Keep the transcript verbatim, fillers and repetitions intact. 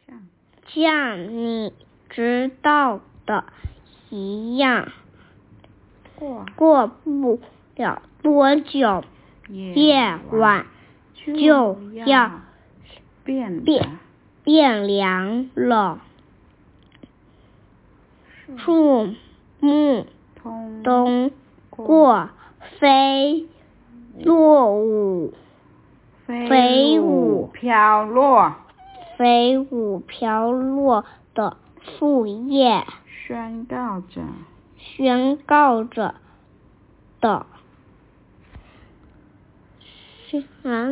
像你知道的一样，过不了多久，夜晚就要变变凉了。树木通过飞落舞，飞舞飘落， 飞舞飘落的树叶， 宣告着宣告着的。